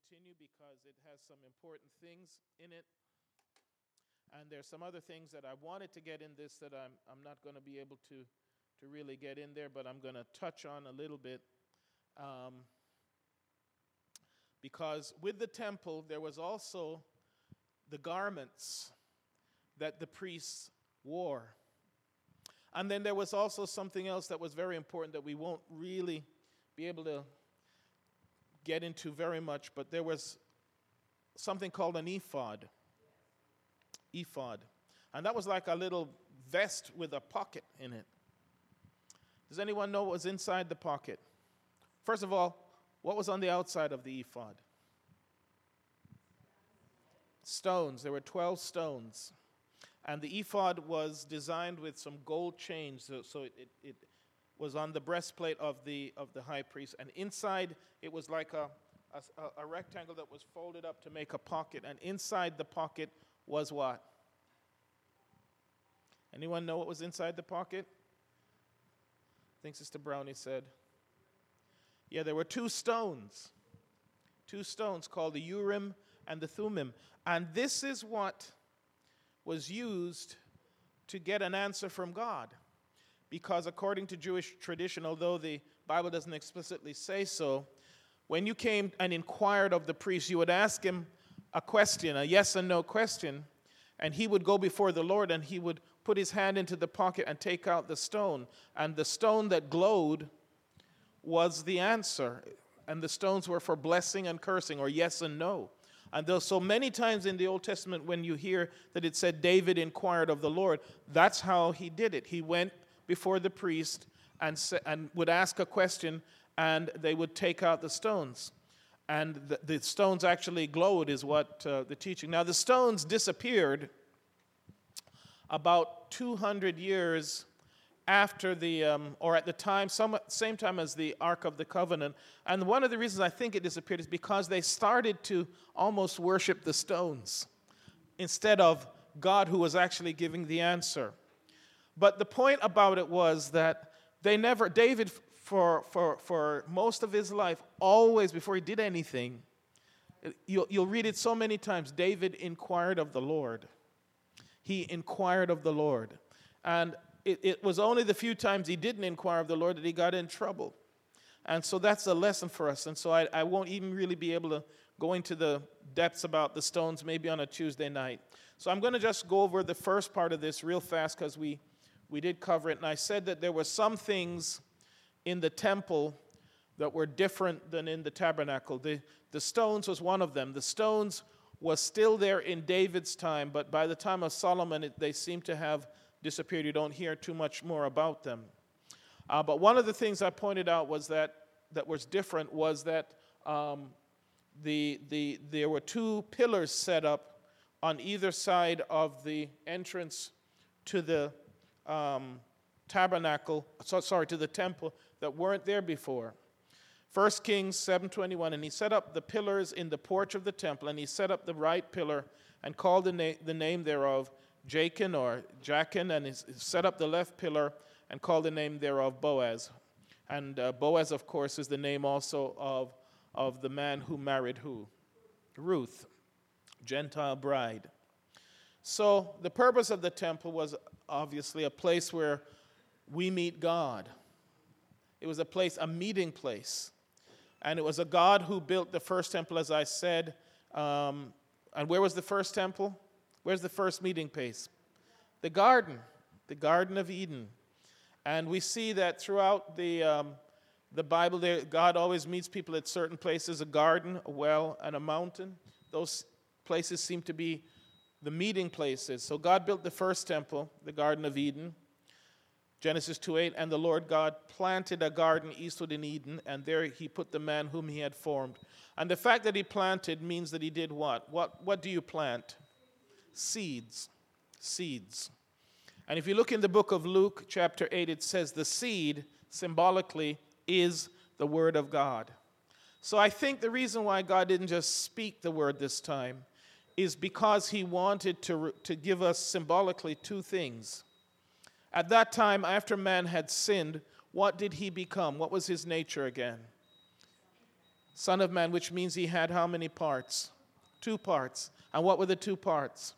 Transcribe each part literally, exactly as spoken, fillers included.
continue because it has some important things in it. And there's some other things that I wanted to get in this that I'm I'm not going to be able to to really get in there, but I'm going to touch on a little bit. Um, because with the temple, there was also the garments that the priests wore. And then there was also something else that was very important that we won't really be able to get into very much, but there was something called an ephod. Ephod. And that was like a little vest with a pocket in it. Does anyone know what was inside the pocket? First of all, what was on the outside of the ephod? Stones. There were twelve stones. And the ephod was designed with some gold chains, so, so it, it, it was on the breastplate of the of the high priest. And inside, it was like a, a, a rectangle that was folded up to make a pocket. And inside the pocket was what? Anyone know what was inside the pocket? I think Sister Brownie said. Yeah, there were two stones. Two stones called the Urim and the Thummim. And this is what was used to get an answer from God. Because according to Jewish tradition, although the Bible doesn't explicitly say so, when you came and inquired of the priest, you would ask him a question, a yes and no question, and he would go before the Lord and he would put his hand into the pocket and take out the stone. And the stone that glowed was the answer. And the stones were for blessing and cursing, or yes and no. And though so many times in the Old Testament when you hear that it said David inquired of the Lord, that's how he did it. He went before the priest and, sa- and would ask a question, and they would take out the stones. And the, the stones actually glowed is what uh, the teaching. Now the stones disappeared about two hundred years after the, um, or at the time, some, same time as the Ark of the Covenant. And one of the reasons I think it disappeared is because they started to almost worship the stones instead of God who was actually giving the answer. But the point about it was that they never, David, for, for, for most of his life, always before he did anything, you'll, you'll read it so many times, David inquired of the Lord. He inquired of the Lord. And it, it was only the few times he didn't inquire of the Lord that he got in trouble. And so that's a lesson for us. And so I, I won't even really be able to go into the depths about the stones maybe on a Tuesday night. So I'm going to just go over the first part of this real fast because we, we did cover it. And I said that there were some things in the temple that were different than in the tabernacle. The, the stones was one of them. The stones was still there in David's time, but by the time of Solomon, it, they seem to have disappeared. You don't hear too much more about them. Uh, but one of the things I pointed out was that that was different was that um, the the there were two pillars set up on either side of the entrance to the um, tabernacle. So, sorry, to the temple that weren't there before. First Kings seven twenty-one, and he set up the pillars in the porch of the temple, and he set up the right pillar and called the, na- the name thereof Jachin or Jachin, and he set up the left pillar and called the name thereof Boaz. And uh, Boaz, of course, is the name also of, of the man who married who? Ruth, Gentile bride. So the purpose of the temple was obviously a place where we meet God. It was a place, a meeting place. And it was a God who built the first temple, as I said. Um, and where was the first temple? Where's the first meeting place? The garden, the Garden of Eden. And we see that throughout the um, the Bible, there, God always meets people at certain places, a garden, a well, and a mountain. Those places seem to be the meeting places. So God built the first temple, the Garden of Eden. Genesis two eight, and the Lord God planted a garden eastward in Eden, and there he put the man whom he had formed. And the fact that he planted means that he did what? What, what do you plant? Seeds. Seeds. And if you look in the book of Luke, chapter eight, it says the seed, symbolically, is the word of God. So I think the reason why God didn't just speak the word this time is because he wanted to, to give us symbolically two things. At that time, after man had sinned, what did he become? What was his nature again? Son of Man, which means he had how many parts? Two parts. And what were the two parts?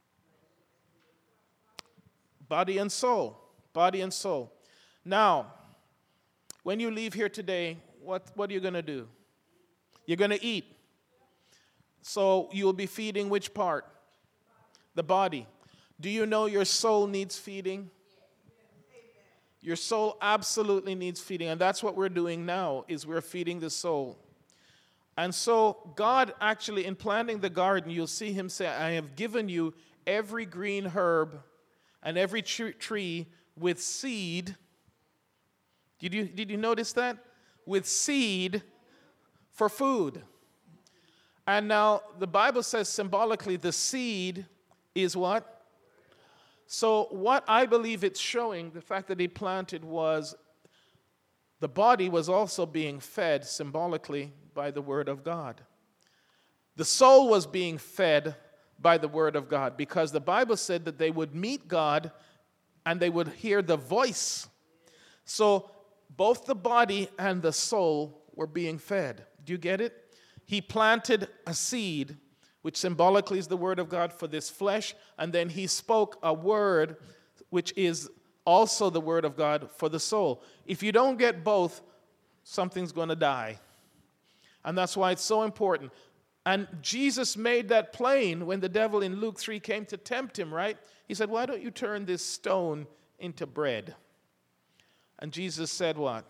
Body and soul. Body and soul. Now, when you leave here today, what, what are you going to do? You're going to eat. So you will be feeding which part? The body. Do you know your soul needs feeding? Your soul absolutely needs feeding, and that's what we're doing now, is we're feeding the soul. And so God actually, in planting the garden, you'll see him say, I have given you every green herb and every tree with seed. Did you, did you notice that? With seed for food. And now the Bible says symbolically the seed is what? So what I believe it's showing, the fact that he planted, was the body was also being fed symbolically by the word of God. The soul was being fed by the word of God, because the Bible said that they would meet God and they would hear the voice. So both the body and the soul were being fed. Do you get it? He planted a seed, which symbolically is the word of God for this flesh, and then he spoke a word which is also the word of God for the soul. If you don't get both, something's going to die. And that's why it's so important. And Jesus made that plain when the devil in Luke three came to tempt him, right? He said, why don't you turn this stone into bread? And Jesus said what?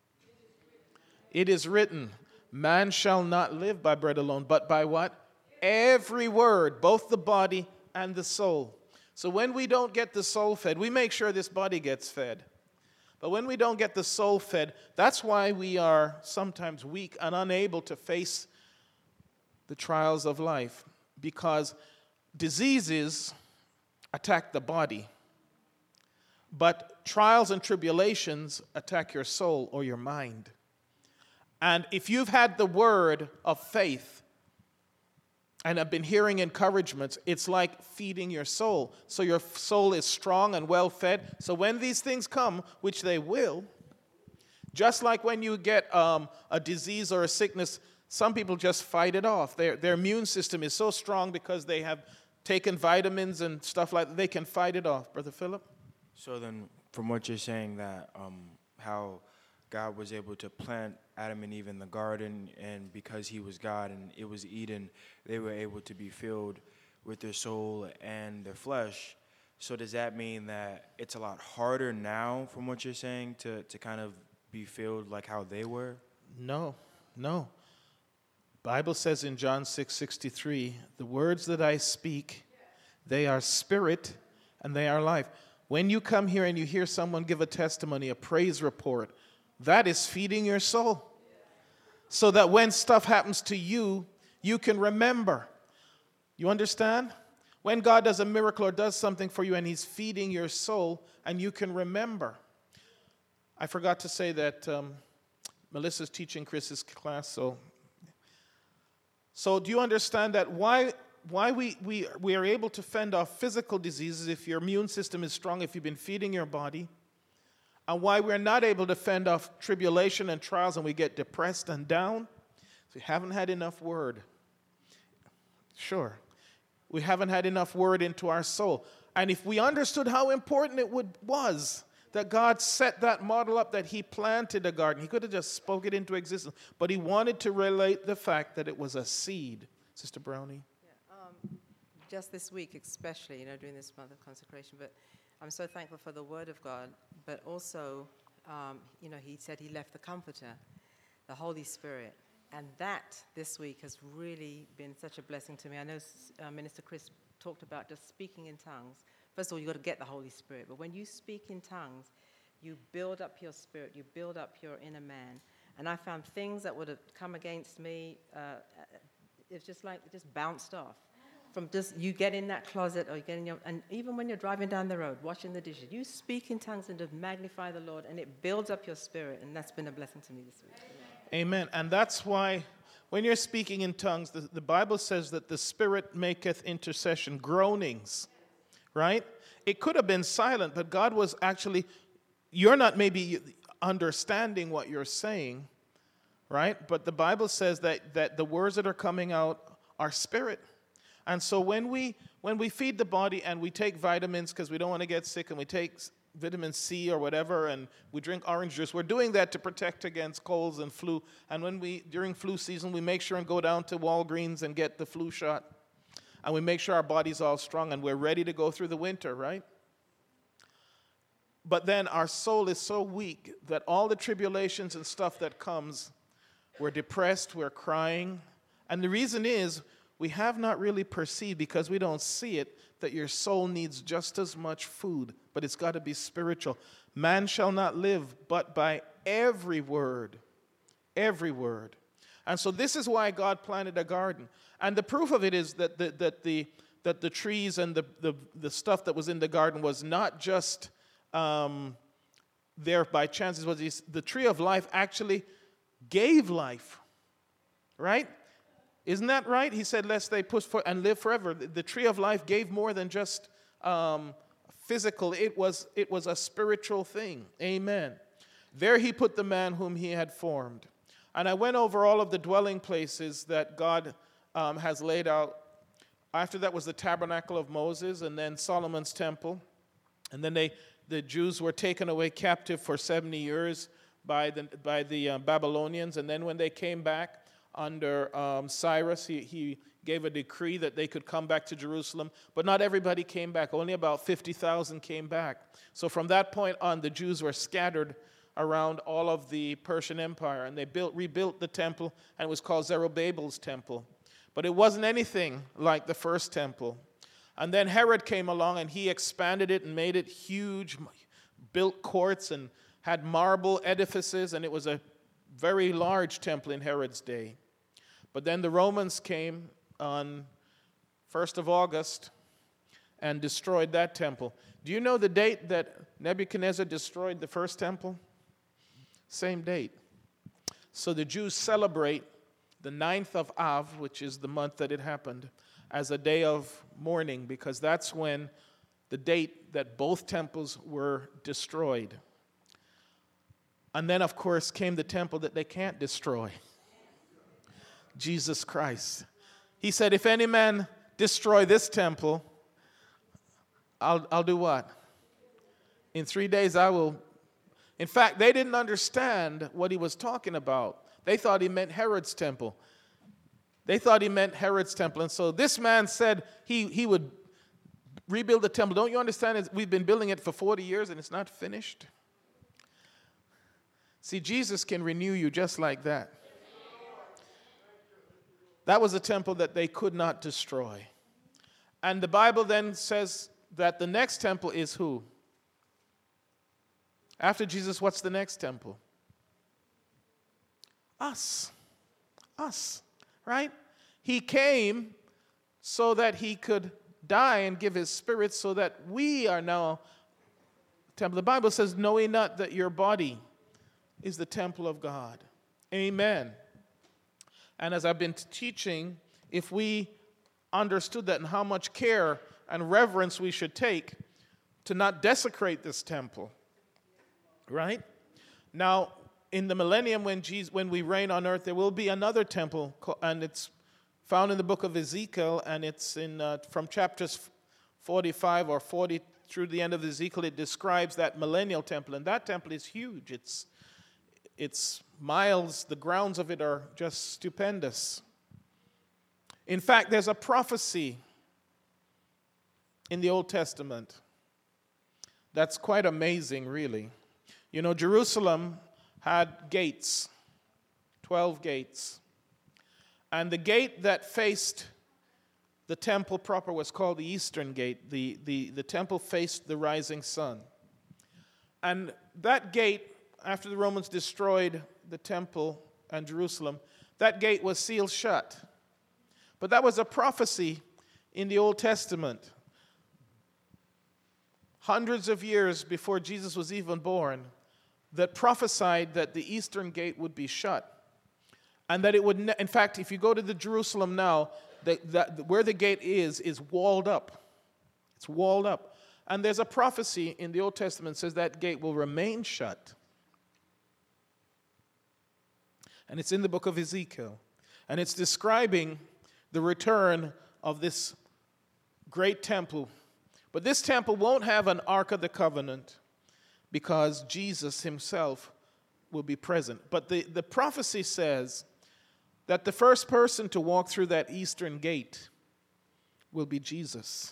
It is written, man shall not live by bread alone, but by what? Every word, both the body and the soul. So when we don't get the soul fed, we make sure this body gets fed. But when we don't get the soul fed, that's why we are sometimes weak and unable to face the trials of life. Because diseases attack the body, but trials and tribulations attack your soul or your mind. And if you've had the word of faith and have been hearing encouragements, it's like feeding your soul. So your soul is strong and well fed. So when these things come, which they will, just like when you get um, a disease or a sickness, some people just fight it off. Their, their immune system is so strong because they have taken vitamins and stuff like that, they can fight it off. Brother Philip? So then, from what you're saying, that um, how God was able to plant Adam and Eve in the garden, and because he was God and it was Eden, they were able to be filled with their soul and their flesh. So does that mean that it's a lot harder now, from what you're saying, to, to kind of be filled like how they were? No, no. Bible says in John six sixty-three, the words that I speak, they are spirit and they are life. When you come here and you hear someone give a testimony, a praise report, that is feeding your soul. So that when stuff happens to you, you can remember. You understand? When God does a miracle or does something for you and he's feeding your soul, and you can remember. I forgot to say that um, Melissa's teaching Chris's class, so... So do you understand that why, why we, we, we are able to fend off physical diseases if your immune system is strong, if you've been feeding your body, and why we're not able to fend off tribulation and trials and we get depressed and down? So we haven't had enough word. Sure. We haven't had enough word into our soul. And if we understood how important it would, was that God set that model up, that he planted a garden, he could have just spoke it into existence, but he wanted to relate the fact that it was a seed. Sister Brownie? Yeah, um, just this week especially, you know, during this month of consecration, but I'm so thankful for the word of God, but also, um, you know, he said he left the Comforter, the Holy Spirit, and that this week has really been such a blessing to me. I know uh, Minister Chris talked about just speaking in tongues. First of all, you've got to get the Holy Spirit, but when you speak in tongues, you build up your spirit, you build up your inner man, and I found things that would have come against me, uh, it's just like, it just bounced off. From just, you get in that closet, or you get in your, and even when you're driving down the road, washing the dishes, you speak in tongues and just magnify the Lord, and it builds up your spirit, and that's been a blessing to me this week. Amen. And that's why when you're speaking in tongues, the, the Bible says that the Spirit maketh intercession, groanings, right? It could have been silent, but God was actually, you're not maybe understanding what you're saying, right? But the Bible says that, that the words that are coming out are spirit. And so when we when we feed the body and we take vitamins because we don't want to get sick, and we take vitamin C or whatever, and we drink orange juice, we're doing that to protect against colds and flu. And when we, during flu season, we make sure and go down to Walgreens and get the flu shot. And we make sure our body's all strong and we're ready to go through the winter, right? But then our soul is so weak that all the tribulations and stuff that comes, we're depressed, we're crying. And the reason is, we have not really perceived, because we don't see it, that your soul needs just as much food, but it's got to be spiritual. Man shall not live but by every word, every word. And so this is why God planted a garden. And the proof of it is that the, that the, that the trees and the, the, the stuff that was in the garden was not just um, there by chance. It was the tree of life actually gave life, right? Isn't that right? He said, lest they push for and live forever. The, the tree of life gave more than just um, physical. It was, it was a spiritual thing. Amen. There he put the man whom he had formed. And I went over all of the dwelling places that God um, has laid out. After that was the tabernacle of Moses, and then Solomon's temple. And then they, the Jews were taken away captive for seventy years by the, by the uh, Babylonians. And then when they came back, under um, Cyrus, he, he gave a decree that they could come back to Jerusalem, but not everybody came back. Only about fifty thousand came back. So from that point on, the Jews were scattered around all of the Persian Empire, and they built, rebuilt the temple, and it was called Zerubbabel's temple. But it wasn't anything like the first temple. And then Herod came along, and he expanded it and made it huge, built courts and had marble edifices, and it was a very large temple in Herod's day. But then the Romans came on first of August and destroyed that temple. Do you know the date that Nebuchadnezzar destroyed the first temple? Same date. So the Jews celebrate the ninth of Av, which is the month that it happened, as a day of mourning, because that's when the date that both temples were destroyed. And then, of course, came the temple that they can't destroy, Jesus Christ. He said, if any man destroy this temple, I'll, I'll do what? In three days I will. In fact, they didn't understand what he was talking about. They thought he meant Herod's temple. They thought he meant Herod's temple. And so this man said he, he would rebuild the temple. Don't you understand? We've been building it for forty years and it's not finished. See, Jesus can renew you just like that. That was a temple that they could not destroy. And the Bible then says that the next temple is who? After Jesus, what's the next temple? Us. Us, right? He came so that he could die and give his spirit so that we are now temple. The Bible says, know ye not that your body is the temple of God. Amen. And as I've been teaching, if we understood that and how much care and reverence we should take to not desecrate this temple, right? Now, in the millennium when Jesus, when we reign on earth, there will be another temple, and it's found in the book of Ezekiel, and it's in uh, from chapters forty-five or forty through the end of Ezekiel. It describes that millennial temple, and that temple is huge. It's It's miles, the grounds of it are just stupendous. In fact, there's a prophecy in the Old Testament that's quite amazing, really. You know, Jerusalem had gates, twelve gates. And the gate that faced the temple proper was called the Eastern Gate. The, the, the temple faced the rising sun. And that gate, after the Romans destroyed the temple and Jerusalem, that gate was sealed shut. But that was a prophecy in the Old Testament. Hundreds of years before Jesus was even born, that prophesied that the eastern gate would be shut. And that it would, ne- in fact, if you go to the Jerusalem now, the, the, where the gate is, is walled up. It's walled up. And there's a prophecy in the Old Testament that says that gate will remain shut. And it's in the book of Ezekiel. And it's describing the return of this great temple. But this temple won't have an Ark of the Covenant because Jesus himself will be present. But the, the prophecy says that the first person to walk through that eastern gate will be Jesus.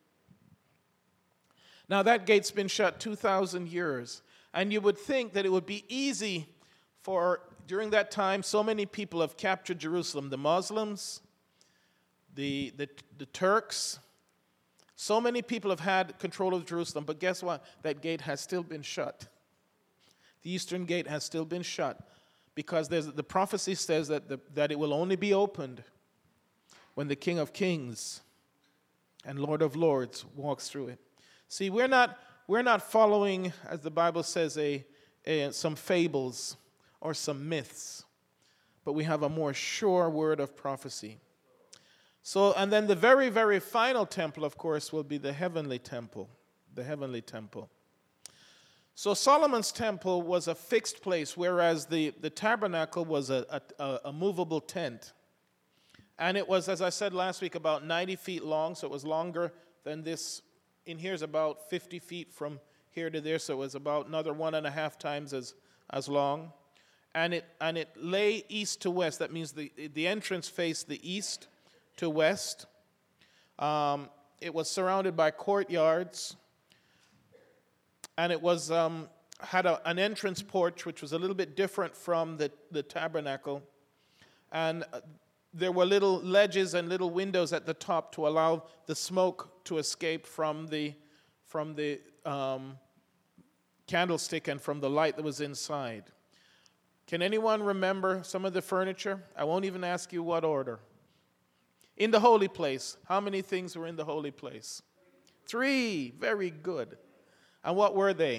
Now that gate's been shut two thousand years, and you would think that it would be easy for, during that time, so many people have captured Jerusalem, the Muslims, the, the, the Turks. So many people have had control of Jerusalem, but guess what? That gate has still been shut. The eastern gate has still been shut because there's, the prophecy says that, the, that it will only be opened when the King of Kings and Lord of Lords walks through it. See, we're not, we're not following, as the Bible says, a, a, some fables or some myths, but we have a more sure word of prophecy. So, and then the very, very final temple, of course, will be the heavenly temple, the heavenly temple. So Solomon's temple was a fixed place, whereas the, the tabernacle was a, a, a movable tent. And it was, as I said last week, about ninety feet long, so it was longer than this. In here is about fifty feet from here to there, so it was about another one and a half times as, as long. And it, and it lay east to west. That means the, the entrance faced the east to west. Um, it was surrounded by courtyards, and it was um, had a, an entrance porch, which was a little bit different from the, the tabernacle. And uh, there were little ledges and little windows at the top to allow the smoke to escape from the, from the um, candlestick and from the light that was inside. Can anyone remember some of the furniture? I won't even ask you what order. In the holy place, how many things were in the holy place? Three. Very good. And what were they?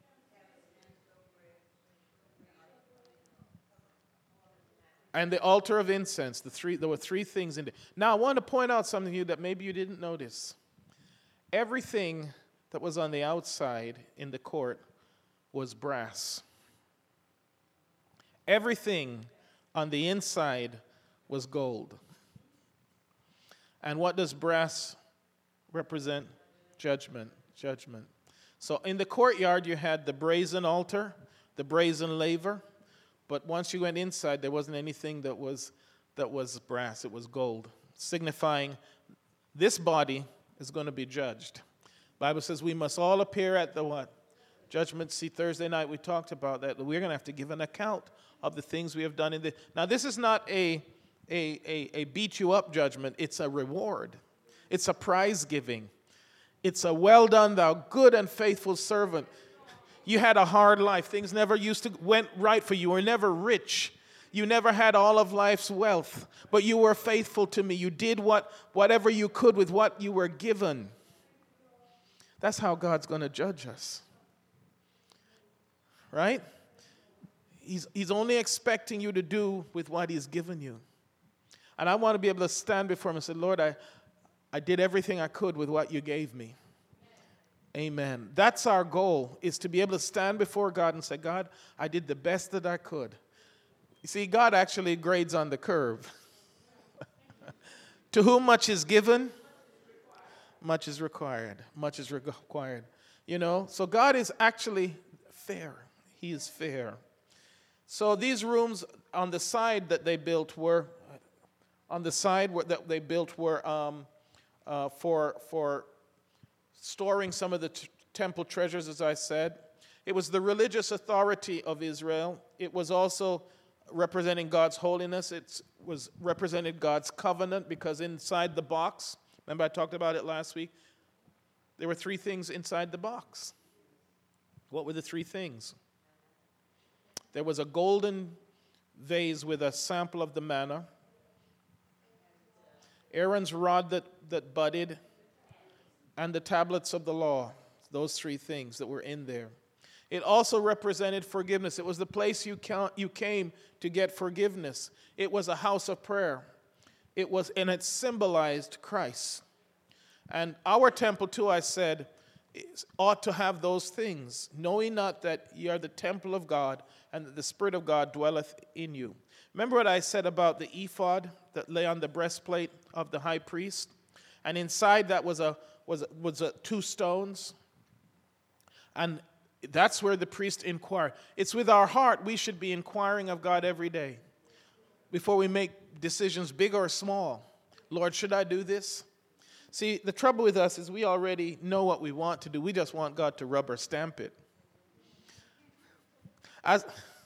And the altar of incense. The three. There were three things in there. Now, I want to point out something to you that maybe you didn't notice. Everything that was on the outside in the court was brass. Everything on the inside was gold. And what does brass represent? Judgment. Judgment. So in the courtyard, you had the brazen altar, the brazen laver. But once you went inside, there wasn't anything that was that was brass. It was gold, signifying this body is going to be judged. The Bible says we must all appear at the what? Judgment seat. Thursday night we talked about that. We're going to have to give an account of the things we have done in the. Now this is not a a a, a beat you up judgment. It's a reward. It's a prize giving. It's a well done, thou good and faithful servant. You had a hard life. Things never used to went right for you. You were never rich. You never had all of life's wealth, but you were faithful to me. You did what whatever you could with what you were given. That's how God's going to judge us. Right? He's, he's only expecting you to do with what he's given you. And I want to be able to stand before him and say, Lord, I, I did everything I could with what you gave me. Amen. That's our goal, is to be able to stand before God and say, God, I did the best that I could. You see, God actually grades on the curve. To whom much is given, much is required. Much is required. You know, so God is actually fair. He is fair. So these rooms on the side that they built were, on the side that they built were um, uh, for for. storing some of the t- temple treasures, as I said. It was the religious authority of Israel. It was also representing God's holiness. It was represented God's covenant, because inside the box, remember I talked about it last week, there were three things inside the box. What were the three things? There was a golden vase with a sample of the manna, Aaron's rod that, that budded, and the tablets of the law. Those three things that were in there. It also represented forgiveness. It was the place you ca- you came to get forgiveness. It was a house of prayer. It was, and it symbolized Christ. And our temple, too, I said, is, ought to have those things, knowing not that ye are the temple of God, and that the Spirit of God dwelleth in you. Remember what I said about the ephod that lay on the breastplate of the high priest? And inside that was a was was a, two stones. And that's where the priest inquired. It's with our heart we should be inquiring of God every day before we make decisions, big or small. Lord, should I do this? See, the trouble with us is we already know what we want to do. We just want God to rubber stamp it. As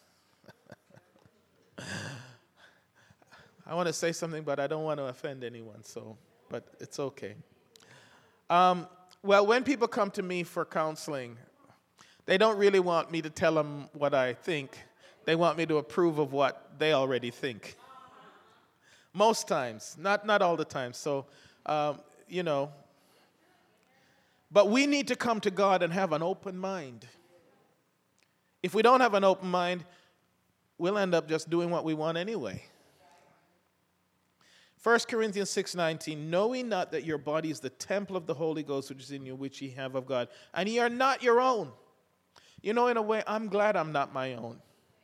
I want to say something, but I don't want to offend anyone, so, but it's okay. Um, well, when people come to me for counseling, they don't really want me to tell them what I think. They want me to approve of what they already think. Most times, not, not all the time. So, um, you know, but we need to come to God and have an open mind. If we don't have an open mind, we'll end up just doing what we want anyway. First Corinthians six nineteen, knowing not that your body is the temple of the Holy Ghost which is in you, which ye have of God, and ye are not your own. You know, in a way, I'm glad I'm not my own.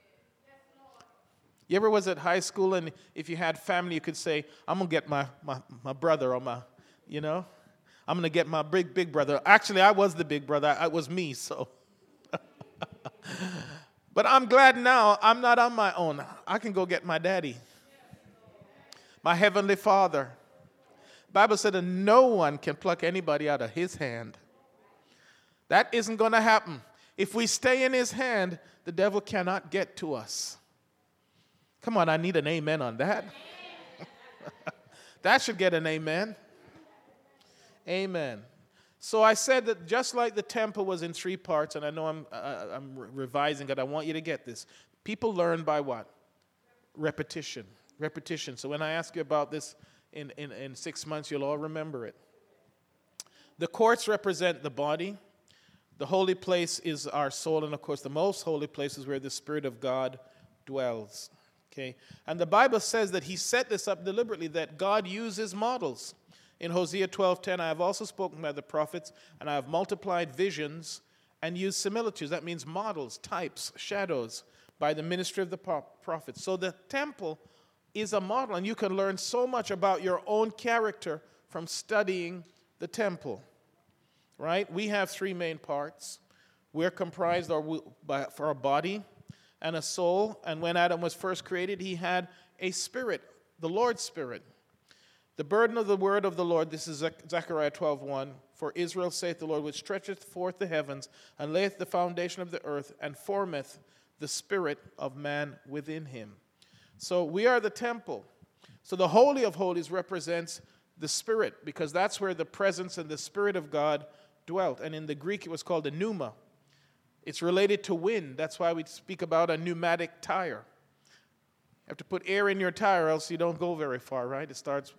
You ever was at high school, and if you had family, you could say, I'm going to get my, my, my brother or my, you know, I'm going to get my big, big brother. Actually, I was the big brother. It was me, so. But I'm glad now I'm not on my own. I can go get my daddy, my heavenly Father. The Bible said that no one can pluck anybody out of his hand. That isn't going to happen. If we stay in his hand, the devil cannot get to us. Come on, I need an amen on that. That should get an amen. Amen. So I said that just like the temple was in three parts, and I know I'm, uh, I'm revising it, I want you to get this. People learn by what? Repetition. Repetition. So when I ask you about this in, in, in six months, you'll all remember it. The courts represent the body. The holy place is our soul, and of course the most holy place is where the Spirit of God dwells. Okay? And the Bible says that he set this up deliberately, that God uses models. In Hosea twelve ten, I have also spoken by the prophets, and I have multiplied visions and used similitudes. That means models, types, shadows, by the ministry of the prophets. So the temple is a model, and you can learn so much about your own character from studying the temple. Right? We have three main parts. We're comprised of, by, for a body and a soul. And when Adam was first created, he had a spirit, the Lord's Spirit. The burden of the word of the Lord, this is Zechariah twelve one. For Israel saith the Lord, which stretcheth forth the heavens, and layeth the foundation of the earth, and formeth the spirit of man within him. So we are the temple. So the Holy of Holies represents the Spirit, because that's where the presence and the Spirit of God dwelt. And in the Greek, it was called a pneuma. It's related to wind. That's why we speak about a pneumatic tire. You have to put air in your tire, else you don't go very far, right? It starts.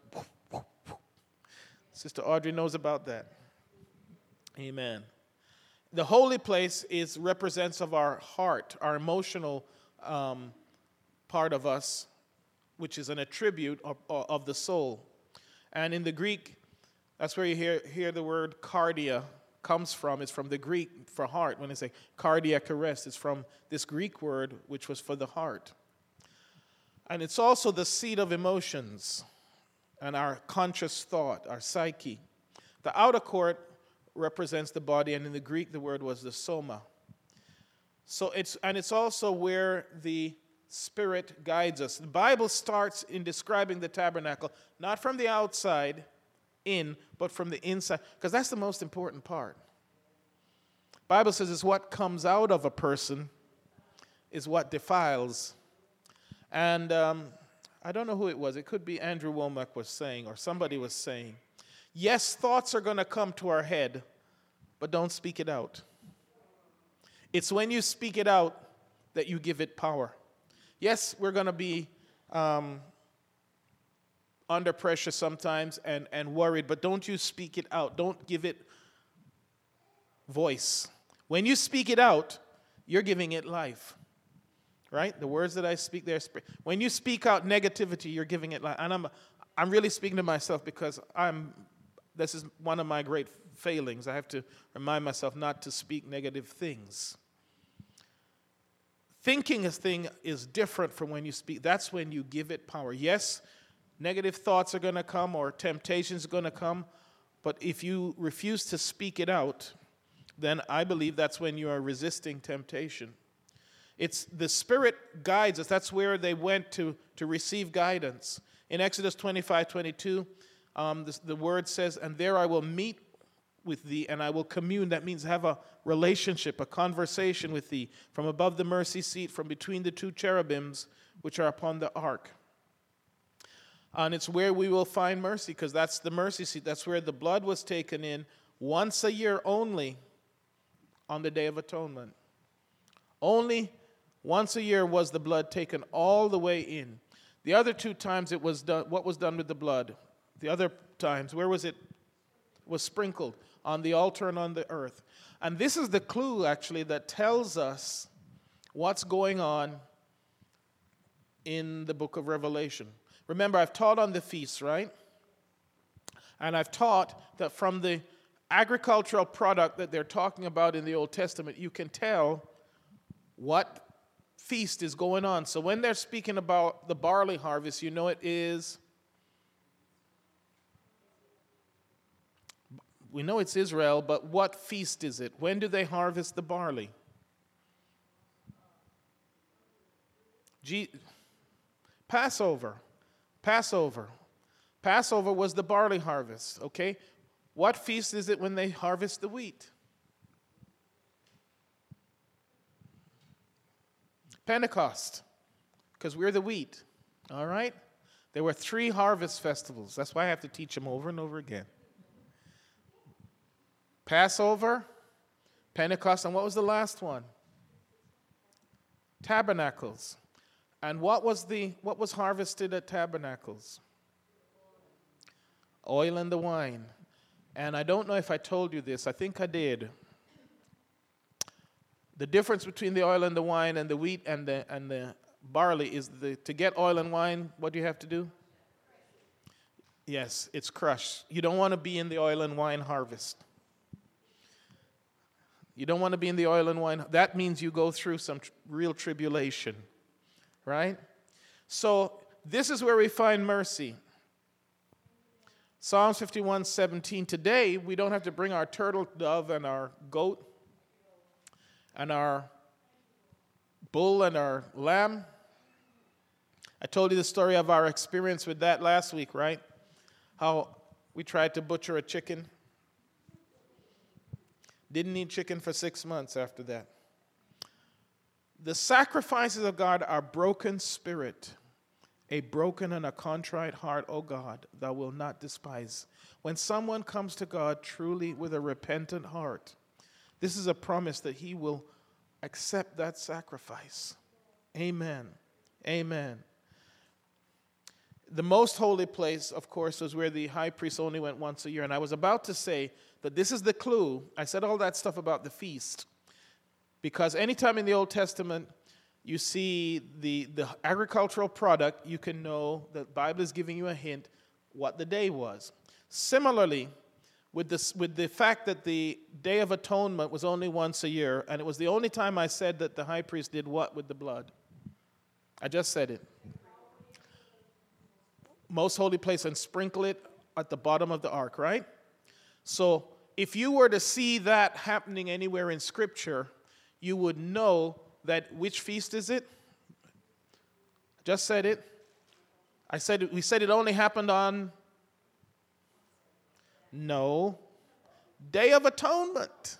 Sister Audrey knows about that. Amen. The holy place is represents of our heart, our emotional um, part of us, which is an attribute of, of the soul. And in the Greek, that's where you hear, hear the word cardia comes from. It's from the Greek for heart. When they say cardiac arrest, it's from this Greek word, which was for the heart. And it's also the seat of emotions and our conscious thought, our psyche. The outer court represents the body, and in the Greek, the word was the soma. So it's and it's also where the Spirit guides us. The Bible starts in describing the tabernacle, not from the outside in, but from the inside, because that's the most important part. The Bible says it's what comes out of a person is what defiles. And um, I don't know who it was. It could be Andrew Womack was saying, or somebody was saying, yes, thoughts are going to come to our head, but don't speak it out. It's when you speak it out that you give it power. Yes, we're going to be um, under pressure sometimes and, and worried, but don't you speak it out. Don't give it voice. When you speak it out, you're giving it life. Right? The words that I speak, they're sp- when you speak out negativity, you're giving it life. And I'm, I'm really speaking to myself because I'm. This is one of my great failings. I have to remind myself not to speak negative things. thinking a thing is different from when you speak. That's when you give it power. Yes, negative thoughts are going to come or temptations are going to come, but if you refuse to speak it out, then I believe that's when you are resisting temptation. It's the Spirit guides us. That's where they went to, to receive guidance. In Exodus twenty-five twenty-two, um, this, the word says, "And there I will meet with thee, and I will commune." That means have a relationship, a conversation with thee, from above the mercy seat, from between the two cherubims which are upon the ark. And it's where we will find mercy, because that's the mercy seat. That's where the blood was taken in once a year only on the Day of Atonement. Only once a year was the blood taken all the way in. The other two times it was done, what was done with the blood? The other times, where was it? It was sprinkled on the altar and on the earth. And this is the clue, actually, that tells us what's going on in the book of Revelation. Remember, I've taught on the feasts, right? And I've taught that from the agricultural product that they're talking about in the Old Testament, you can tell what feast is going on. So when they're speaking about the barley harvest, you know it is, we know it's Israel, but what feast is it? When do they harvest the barley? G- Passover. Passover. Passover was the barley harvest, okay? What feast is it when they harvest the wheat? Pentecost, because we're the wheat, all right? There were three harvest festivals. That's why I have to teach them over and over again. Passover, Pentecost, and what was the last one? Tabernacles. And what was the what was harvested at Tabernacles? Oil and the wine. And I don't know if I told you this. I think I did. The difference between the oil and the wine and the wheat and the and the barley is the to get oil and wine, what do you have to do? Yes, it's crushed. You don't want to be in the oil and wine harvest. You don't want to be in the oil and wine. That means you go through some tr- real tribulation, right? So this is where we find mercy. Psalms fifty-one seventeen. Today, we don't have to bring our turtle dove and our goat and our bull and our lamb. I told you the story of our experience with that last week, right? How we tried to butcher a chicken. Didn't eat chicken for six months after that. The sacrifices of God are broken spirit. A broken and a contrite heart, O God, thou wilt not despise. When someone comes to God truly with a repentant heart, this is a promise that he will accept that sacrifice. Amen. Amen. The most holy place, of course, was where the high priest only went once a year. And I was about to say that this is the clue. I said all that stuff about the feast. Because anytime in the Old Testament you see the, the agricultural product, you can know that the Bible is giving you a hint what the day was. Similarly, with, this, with the fact that the Day of Atonement was only once a year, and it was the only time I said that the high priest did what with the blood? I just said it. Most holy place, and sprinkle it at the bottom of the ark, right? So if you were to see that happening anywhere in Scripture, you would know that which feast is it? Just said it. I said it, we said it only happened on no Day of Atonement.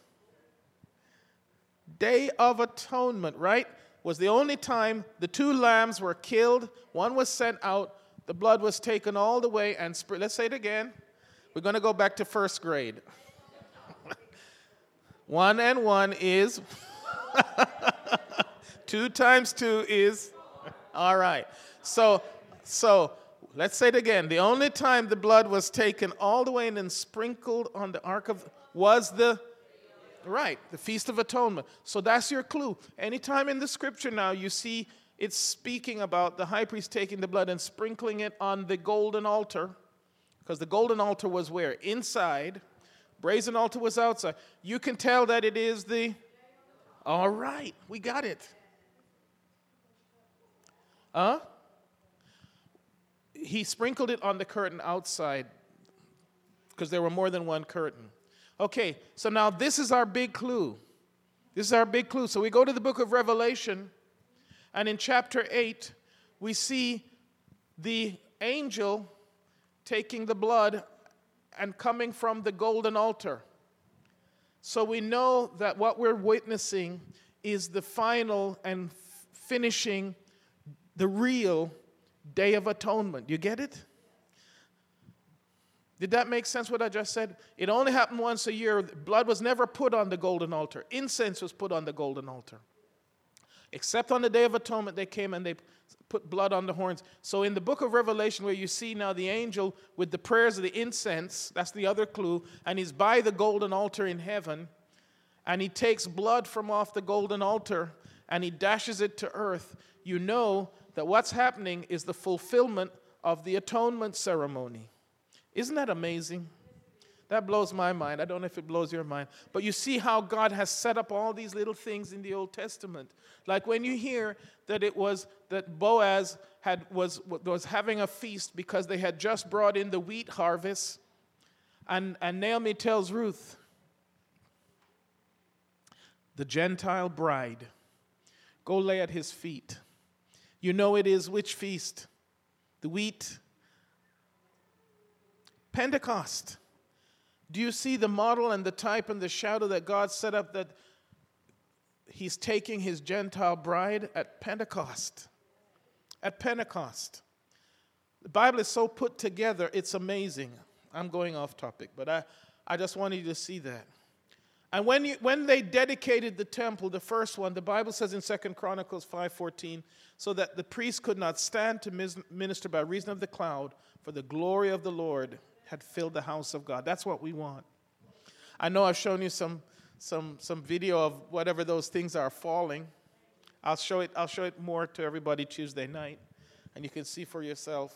Day of Atonement, right? Was the only time the two lambs were killed. One was sent out. The blood was taken all the way and sp- let's say it again. We're going to go back to first grade. One and one is two times two is all right. So, so let's say it again. The only time the blood was taken all the way and then sprinkled on the ark of was the right, the Feast of Atonement. So that's your clue. Anytime in the Scripture now you see it's speaking about the high priest taking the blood and sprinkling it on the golden altar, because the golden altar was where? Inside. Brazen altar was outside. You can tell that it is the, all right, we got it. Huh? He sprinkled it on the curtain outside because there were more than one curtain. Okay, so now this is our big clue. This is our big clue. So we go to the book of Revelation, and in chapter eight, we see the angel taking the blood and coming from the golden altar. So we know that what we're witnessing is the final and f- finishing, the real Day of Atonement. You get it? Did that make sense what I just said? It only happened once a year. Blood was never put on the golden altar. Incense was put on the golden altar. Except on the Day of Atonement, they came and they put blood on the horns. So in the book of Revelation, where you see now the angel with the prayers of the incense, that's the other clue, and he's by the golden altar in heaven, and he takes blood from off the golden altar, and he dashes it to earth, you know that what's happening is the fulfillment of the atonement ceremony. Isn't that amazing? That blows my mind. I don't know if it blows your mind. But you see how God has set up all these little things in the Old Testament. Like when you hear that it was that Boaz had was, was having a feast because they had just brought in the wheat harvest. And, and Naomi tells Ruth, the Gentile bride, go lay at his feet. You know it is which feast? The wheat. Pentecost. Do you see the model and the type and the shadow that God set up, that he's taking his Gentile bride at Pentecost? At Pentecost. The Bible is so put together, it's amazing. I'm going off topic, but I, I just wanted you to see that. And when you, when they dedicated the temple, the first one, the Bible says in Second Chronicles five fourteen, so that the priest could not stand to minister by reason of the cloud, for the glory of the Lord had filled the house of God. That's what we want. I know I've shown you some some some video of whatever those things are falling. I'll show it, I'll show it more to everybody Tuesday night, and you can see for yourself.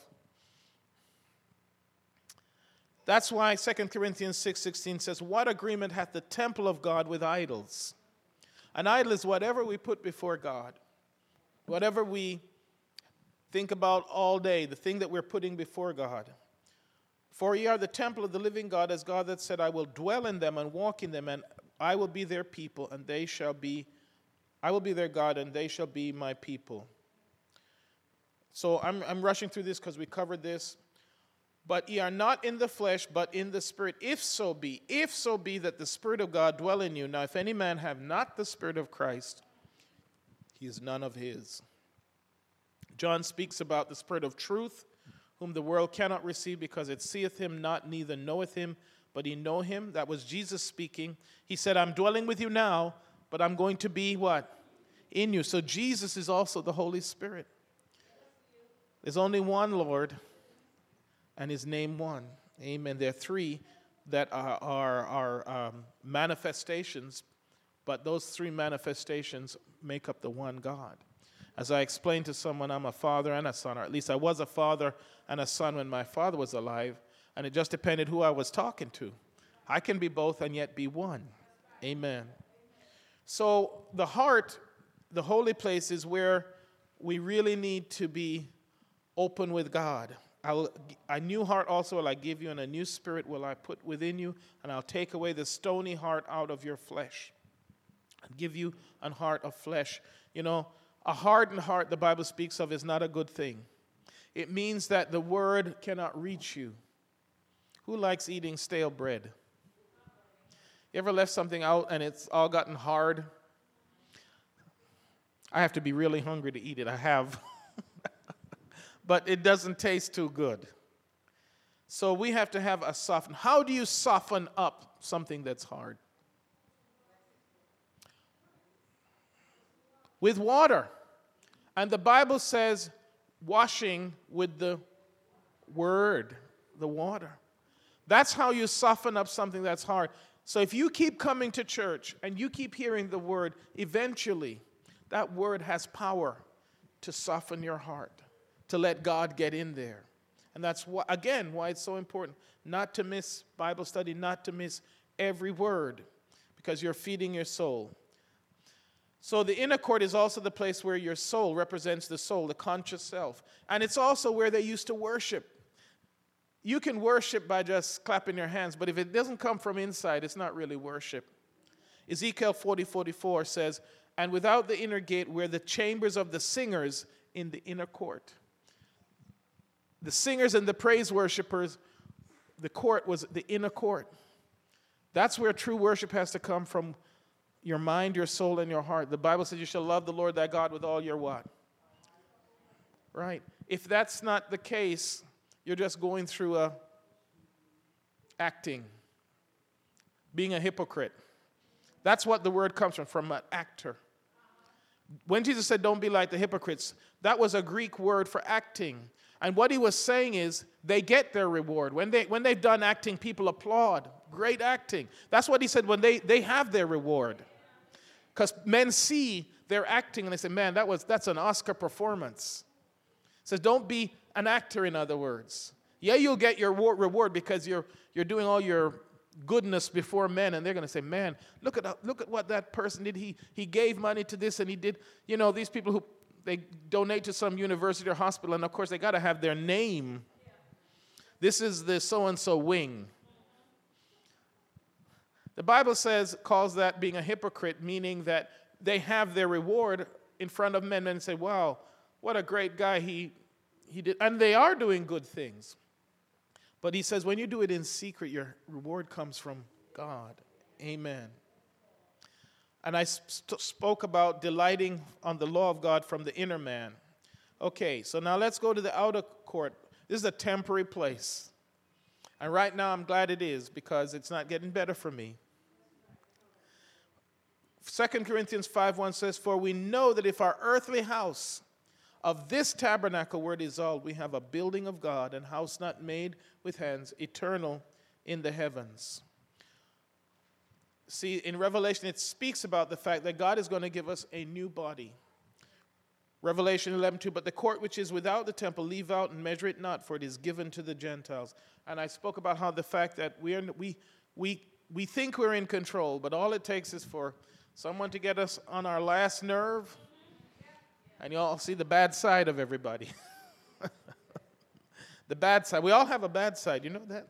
That's why Second Corinthians six sixteen says, what agreement hath the temple of God with idols? An idol is whatever we put before God, whatever we think about all day, the thing that we're putting before God. For ye are the temple of the living God, as God hath said, I will dwell in them and walk in them, and I will be their people, and they shall be, I will be their God, and they shall be my people. So I'm, I'm rushing through this because we covered this. But ye are not in the flesh, but in the Spirit, if so be, if so be that the Spirit of God dwell in you. Now, if any man have not the Spirit of Christ, he is none of his. John speaks about the Spirit of truth, whom the world cannot receive, because it seeth him not, neither knoweth him, but ye know him. That was Jesus speaking. He said, I'm dwelling with you now, but I'm going to be what? In you. So Jesus is also the Holy Spirit. There's only one Lord, and his name one. Amen. There are three that are, are, are um, manifestations, but those three manifestations make up the one God. As I explained to someone, I'm a father and a son, or at least I was a father and a son when my father was alive, and it just depended who I was talking to. I can be both and yet be one. Amen. So the heart, the holy place, is where we really need to be open with God. I'll, a new heart also will I give you, and a new spirit will I put within you, and I'll take away the stony heart out of your flesh and give you an heart of flesh. You know, a hardened heart, the Bible speaks of, is not a good thing. It means that the word cannot reach you. Who likes eating stale bread? You ever left something out and it's all gotten hard? I have to be really hungry to eat it. I have. But it doesn't taste too good. So we have to have a soften. How do you soften up something that's hard? With water. And the Bible says washing with the word, the water. That's how you soften up something that's hard. So if you keep coming to church and you keep hearing the word, eventually that word has power to soften your heart, to let God get in there. And that's, why, again, why it's so important not to miss Bible study, not to miss every word, because you're feeding your soul. So the inner court is also the place where your soul represents the soul, the conscious self. And it's also where they used to worship. You can worship by just clapping your hands, but if it doesn't come from inside, it's not really worship. Ezekiel forty forty-four says, and without the inner gate were the chambers of the singers in the inner court. The singers and the praise worshipers, the court was the inner court. That's where true worship has to come from, your mind, your soul, and your heart. The Bible says you shall love the Lord thy God with all your what? Right. If that's not the case, you're just going through a acting, being a hypocrite. That's what the word comes from, from an actor. When Jesus said, don't be like the hypocrites, that was a Greek word for acting. And what he was saying is, they get their reward. When, they, when they've done acting, people applaud. Great acting. That's what he said, when they, they have their reward. Because men see their acting and they say, man, that was, that's an Oscar performance. He says, don't be an actor, in other words. Yeah, you'll get your reward because you're, you're doing all your goodness before men, and they're going to say, man, look at, look at what that person did. He, he gave money to this, and he did, you know, these people who, they donate to some university or hospital, and of course they got to have their name. This is the so-and-so wing. The Bible says, calls that being a hypocrite, meaning that they have their reward in front of men and say, wow, what a great guy he, he did. And they are doing good things. But he says, when you do it in secret, your reward comes from God. Amen. And I sp- spoke about delighting on the law of God from the inner man. Okay, so now let's go to the outer court. This is a temporary place. And right now I'm glad it is, because it's not getting better for me. Second Corinthians five one says, for we know that if our earthly house of this tabernacle were dissolved, we have a building of God, and house not made with hands, eternal in the heavens. See, in Revelation, it speaks about the fact that God is going to give us a new body. Revelation eleven two, but the court which is without the temple, leave out and measure it not, for it is given to the Gentiles. And I spoke about how the fact that we are, we, we, we think we're in control, but all it takes is for someone to get us on our last nerve, and you all see the bad side of everybody. The bad side. We all have a bad side. You know that?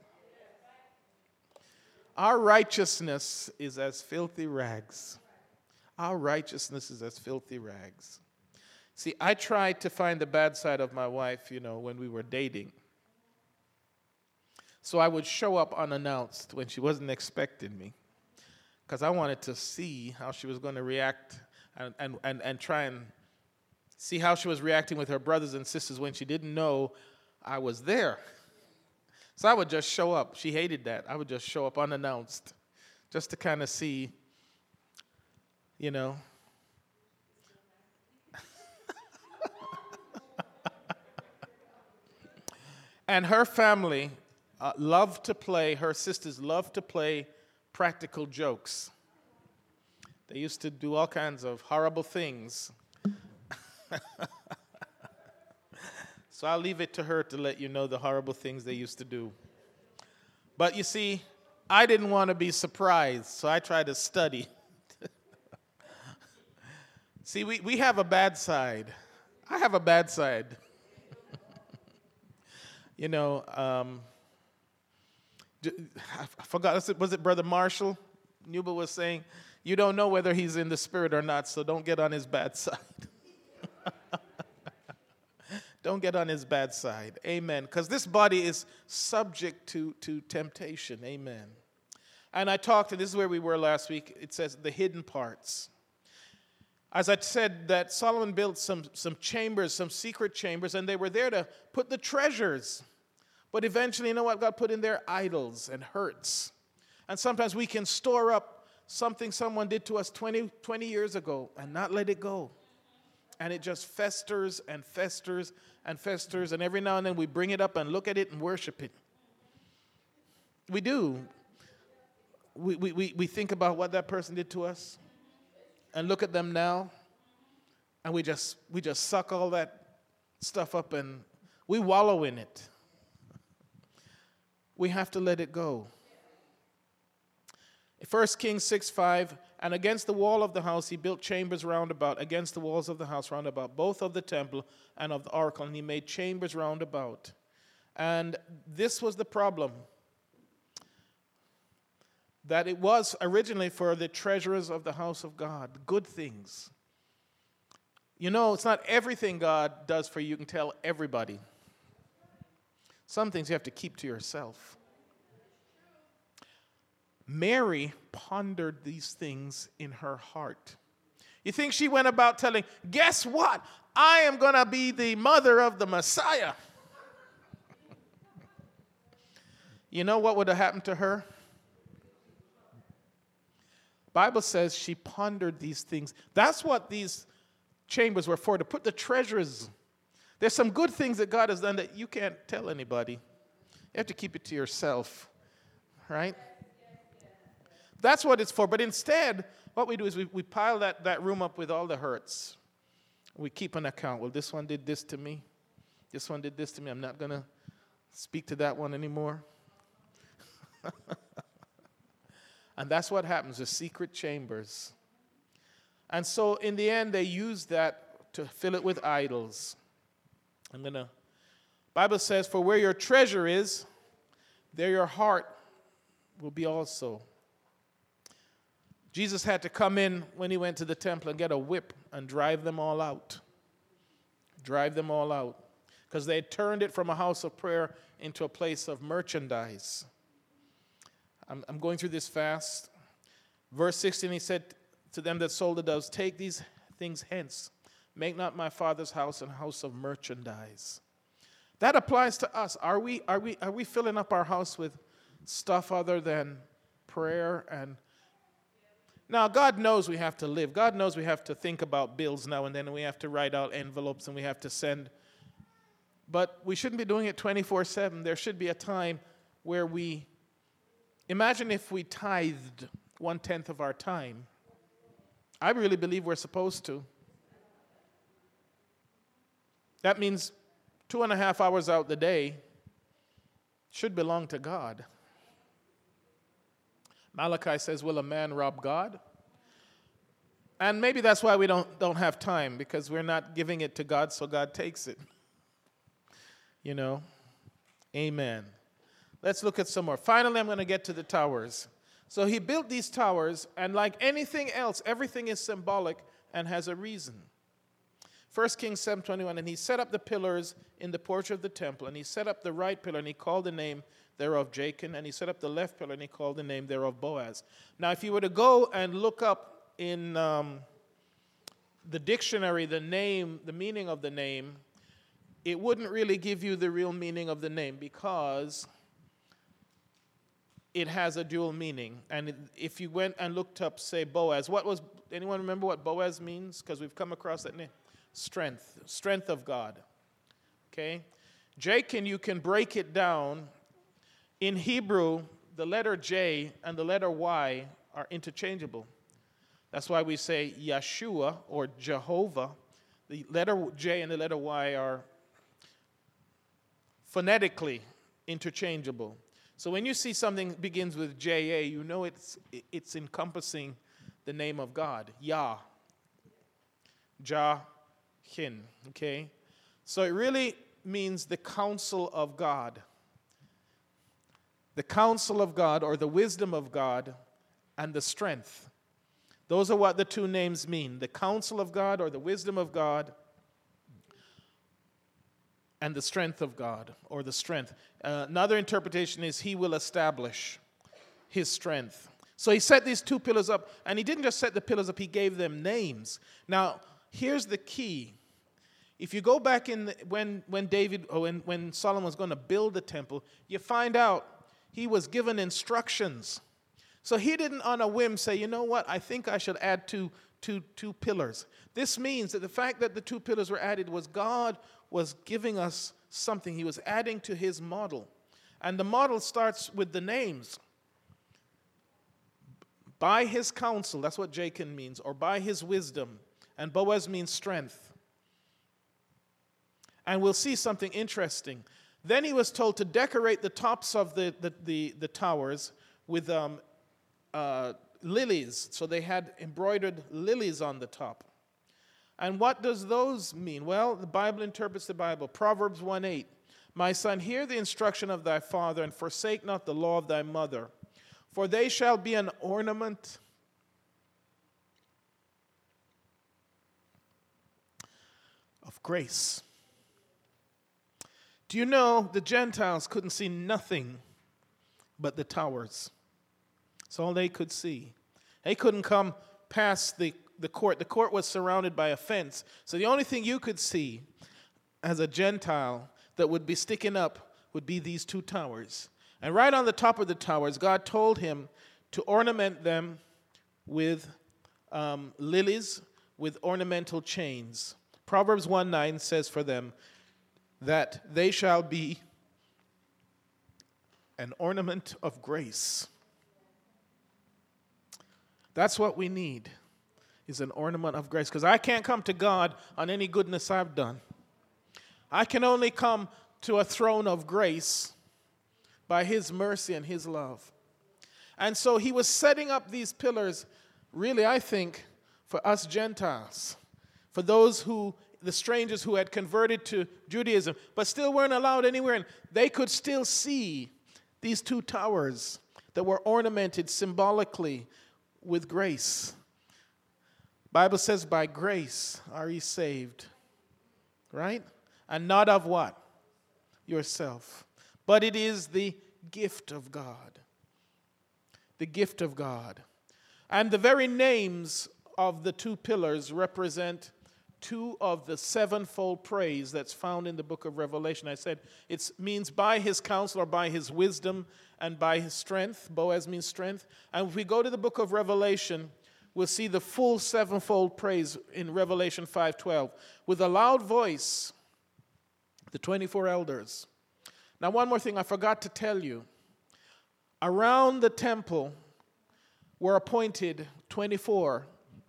Our righteousness is as filthy rags. Our righteousness is as filthy rags. See, I tried to find the bad side of my wife, you know, when we were dating. So I would show up unannounced when she wasn't expecting me, because I wanted to see how she was going to react and, and, and, and try and see how she was reacting with her brothers and sisters when she didn't know I was there. So I would just show up. She hated that. I would just show up unannounced just to kind of see, you know. And her family uh, loved to play, her sisters loved to play practical jokes. They used to do all kinds of horrible things. So I'll leave it to her to let you know the horrible things they used to do. But you see, I didn't want to be surprised, so I tried to study. See, we, we have a bad side. I have a bad side. You know, um, I forgot, was it Brother Marshall? Nuba was saying, you don't know whether he's in the spirit or not, so don't get on his bad side. Don't get on his bad side. Amen. Because this body is subject to, to temptation. Amen. And I talked, and this is where we were last week, it says the hidden parts. As I said, that Solomon built some, some chambers, some secret chambers, and they were there to put the treasures. But eventually, you know what God put in there? Idols and hurts. And sometimes we can store up something someone did to us twenty, twenty years ago and not let it go. And it just festers and festers and festers, and every now and then we bring it up and look at it and worship it. We do. We, we, we, we think about what that person did to us and look at them now, and we just we just suck all that stuff up and we wallow in it. We have to let it go. First Kings six five, And against the wall of the house he built chambers round about, against the walls of the house round about, both of the temple and of the oracle, and he made chambers round about. And this was the problem, that it was originally for the treasurers of the house of God, good things. You know, it's not everything God does for you you can tell everybody. Some things you have to keep to yourself. Mary pondered these things in her heart. You think she went about telling, guess what? I am going to be the mother of the Messiah. You know what would have happened to her? Bible says she pondered these things. That's what these chambers were for, to put the treasures. There's some good things that God has done that you can't tell anybody. You have to keep it to yourself, right? That's what it's for. But instead, what we do is we, we pile that, that room up with all the hurts. We keep an account. Well, this one did this to me. This one did this to me. I'm not going to speak to that one anymore. And that's what happens, the secret chambers. And so in the end, they used that to fill it with idols. I'm going to, Bible says, for where your treasure is, there your heart will be also. Jesus had to come in when he went to the temple and get a whip and drive them all out. Drive them all out. Because they had turned it from a house of prayer into a place of merchandise. I'm, I'm going through this fast. Verse sixteen, he said to them that sold the doves, take these things hence. Make not my Father's house a house of merchandise. That applies to us. Are we, are we, are we filling up our house with stuff other than prayer? And now, God knows we have to live. God knows we have to think about bills now and then, and we have to write out envelopes, and we have to send. But we shouldn't be doing it twenty-four seven. There should be a time where we, imagine if we tithed one-tenth of our time. I really believe we're supposed to. That means two and a half hours out the day should belong to God. Malachi says, will a man rob God? And maybe that's why we don't, don't have time, because we're not giving it to God, so God takes it. You know? Amen. Let's look at some more. Finally, I'm going to get to the towers. So he built these towers, and like anything else, everything is symbolic and has a reason. First Kings seven twenty-one, and he set up the pillars in the porch of the temple, and he set up the right pillar, and he called the name thereof Jachin, and he set up the left pillar, and he called the name thereof Boaz. Now, if you were to go and look up in um, the dictionary the name, the meaning of the name, it wouldn't really give you the real meaning of the name, because it has a dual meaning. And if you went and looked up, say, Boaz, what was, anyone remember what Boaz means? Because we've come across that name. Strength, strength of God. Okay? Jachin, you can break it down. In Hebrew, the letter J and the letter Y are interchangeable. That's why we say Yeshua or Jehovah. The letter J and the letter Y are phonetically interchangeable. So when you see something that begins with J A, you know it's it's encompassing the name of God, Yah, Jah-hin, okay? So it really means the counsel of God. The counsel of God, or the wisdom of God, and the strength. Those are what the two names mean. The counsel of God, or the wisdom of God, and the strength of God, or the strength. Uh, another interpretation is he will establish his strength. So he set these two pillars up, and he didn't just set the pillars up, he gave them names. Now, here's the key. If you go back in the, when, when David, or when, when Solomon was going to build the temple, you find out he was given instructions. So he didn't on a whim say, you know what, I think I should add two, two, two pillars. This means that the fact that the two pillars were added was God was giving us something. He was adding to his model. And the model starts with the names. By his counsel, that's what Jachin means, or by his wisdom. And Boaz means strength. And we'll see something interesting. Then he was told to decorate the tops of the, the, the, the towers with um, uh, lilies. So they had embroidered lilies on the top. And what does those mean? Well, the Bible interprets the Bible. Proverbs one eight. My son, hear the instruction of thy father, and forsake not the law of thy mother. For they shall be an ornament of grace. Do you know the Gentiles couldn't see nothing but the towers? That's all they could see. They couldn't come past the, the court. The court was surrounded by a fence. So the only thing you could see as a Gentile that would be sticking up would be these two towers. And right on the top of the towers, God told him to ornament them with um, lilies, with ornamental chains. Proverbs one nine says for them that they shall be an ornament of grace. That's what we need, is an ornament of grace. Because I can't come to God on any goodness I've done. I can only come to a throne of grace by His mercy and His love. And so He was setting up these pillars, really, I think, for us Gentiles, for those who, the strangers who had converted to Judaism, but still weren't allowed anywhere. And they could still see these two towers that were ornamented symbolically with grace. Bible says, by grace are ye saved, right? And not of what? Yourself. But it is the gift of God. The gift of God. And the very names of the two pillars represent two of the sevenfold praise that's found in the book of Revelation. I said it means by His counsel or by His wisdom and by His strength. Boaz means strength. And if we go to the book of Revelation, we'll see the full sevenfold praise in Revelation five twelve. With a loud voice, the twenty-four elders. Now, one more thing I forgot to tell you. Around the temple were appointed twenty-four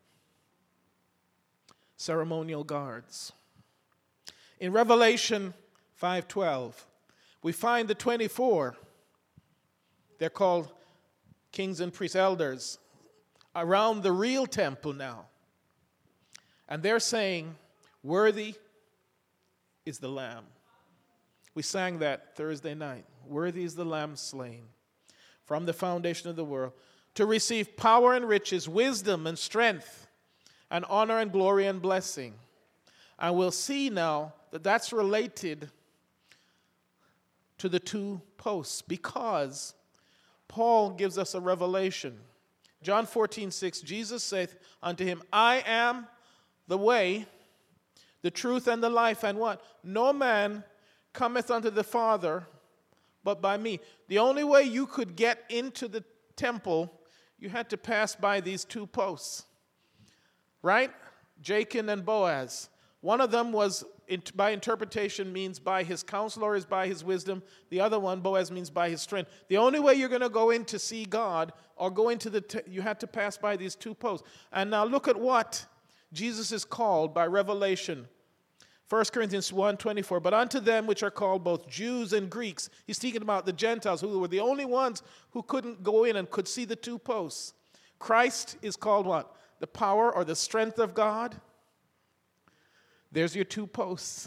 ceremonial guards. In Revelation five twelve, we find the twenty-four. They're called kings and priests, elders, around the real temple now. And they're saying, worthy is the Lamb. We sang that Thursday night. Worthy is the Lamb slain from the foundation of the world to receive power and riches, wisdom and strength, and honor and glory and blessing. And we'll see now that that's related to the two posts because Paul gives us a revelation. John fourteen six, Jesus saith unto him, I am the way, the truth, and the life, and what? No man cometh unto the Father but by me. The only way you could get into the temple, you had to pass by these two posts. Right? Jachin and Boaz. One of them was, by interpretation, means by his counsel or is by his wisdom. The other one, Boaz, means by his strength. The only way you're going to go in to see God or go into the, te- you had to pass by these two posts. And now look at what Jesus is called by Revelation. First Corinthians one twenty-four, but unto them which are called both Jews and Greeks. He's speaking about the Gentiles who were the only ones who couldn't go in and could see the two posts. Christ is called what? The power or the strength of God. There's your two posts.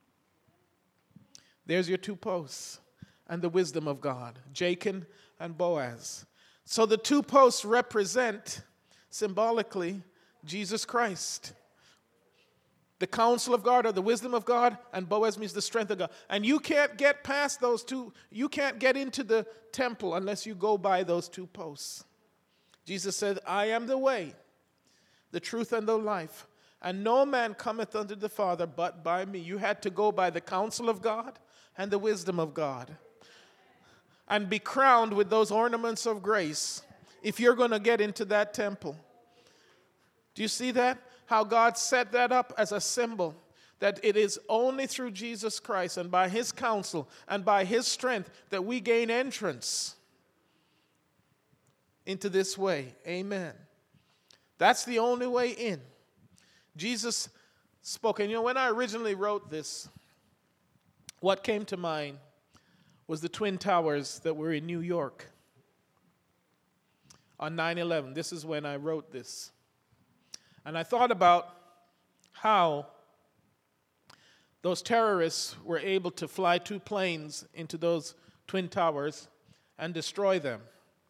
There's your two posts. And the wisdom of God. Jachin and Boaz. So the two posts represent, symbolically, Jesus Christ. The counsel of God or the wisdom of God, and Boaz means the strength of God. And you can't get past those two. You can't get into the temple unless you go by those two posts. Jesus said, I am the way, the truth, and the life. And no man cometh unto the Father but by me. You had to go by the counsel of God and the wisdom of God. And be crowned with those ornaments of grace if you're going to get into that temple. Do you see that? How God set that up as a symbol. That it is only through Jesus Christ and by His counsel and by His strength that we gain entrance into this way. Amen. That's the only way in. Jesus spoke. And you know, when I originally wrote this, what came to mind was the Twin Towers that were in New York. on nine eleven. This is when I wrote this. And I thought about how those terrorists were able to fly two planes into those twin towers and destroy them.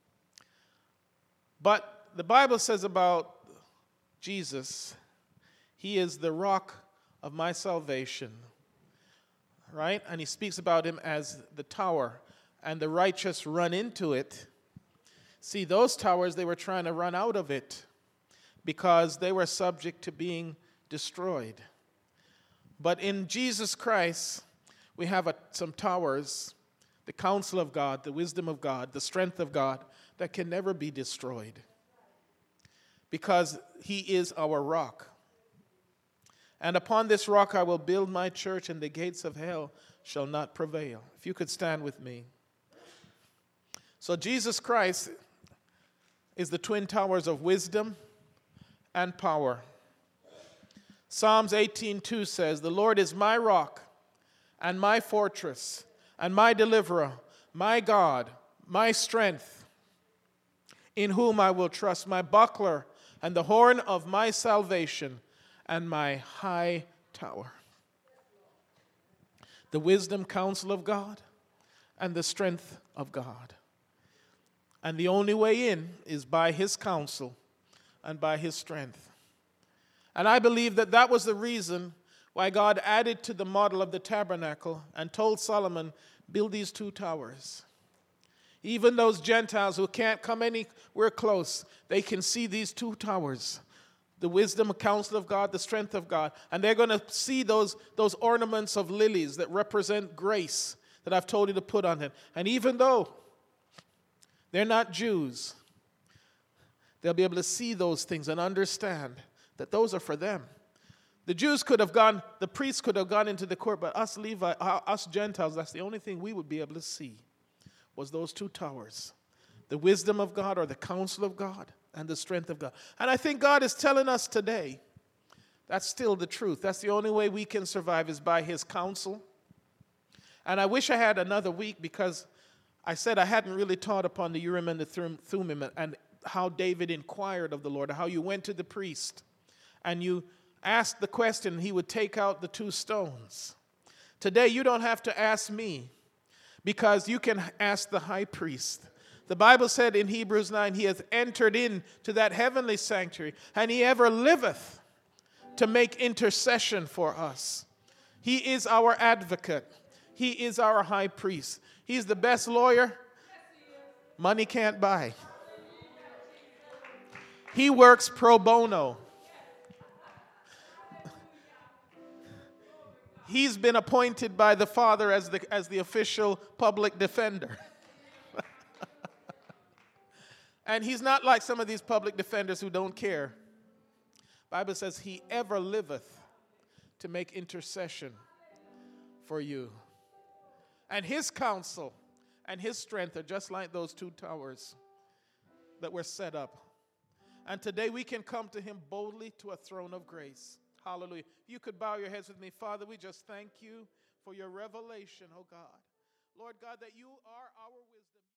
But the Bible says about Jesus, he is the rock of my salvation, right? And he speaks about him as the tower, and the righteous run into it. See, those towers, they were trying to run out of it because they were subject to being destroyed. But in Jesus Christ, we have a, some towers, the counsel of God, the wisdom of God, the strength of God, that can never be destroyed because he is our rock. And upon this rock I will build my church, and the gates of hell shall not prevail. If you could stand with me. So Jesus Christ is the twin towers of wisdom and power. Psalms eighteen two says, "The Lord is my rock and my fortress and my deliverer, my God, my strength, in whom I will trust, my buckler and the horn of my salvation and my high tower." The wisdom, counsel of God and the strength of God. And the only way in is by his counsel and by his strength. And I believe that that was the reason why God added to the model of the tabernacle and told Solomon, build these two towers. Even those Gentiles who can't come anywhere close, they can see these two towers. The wisdom and counsel of God, the strength of God. And they're going to see those, those ornaments of lilies that represent grace that I've told you to put on them. And even though they're not Jews, they'll be able to see those things and understand that those are for them. The Jews could have gone, the priests could have gone into the court, but us Levi, us Gentiles, that's the only thing we would be able to see, was those two towers. The wisdom of God, or the counsel of God, and the strength of God. And I think God is telling us today, that's still the truth. That's the only way we can survive, is by his counsel. And I wish I had another week, because I said I hadn't really taught upon the Urim and the Thummim and how David inquired of the Lord, how you went to the priest and you asked the question, and he would take out the two stones. Today you don't have to ask me, because you can ask the high priest. The Bible said in Hebrews nine, he has entered into that heavenly sanctuary, and he ever liveth to make intercession for us. He is our advocate. He is our high priest. He's the best lawyer money can't buy. He works pro bono. He's been appointed by the Father as the, as the official public defender. And he's not like some of these public defenders who don't care. The Bible says he ever liveth to make intercession for you. And his counsel and his strength are just like those two towers that were set up. And today we can come to him boldly to a throne of grace. Hallelujah. You could bow your heads with me. Father, we just thank you for your revelation, oh God. Lord God, that you are our wisdom.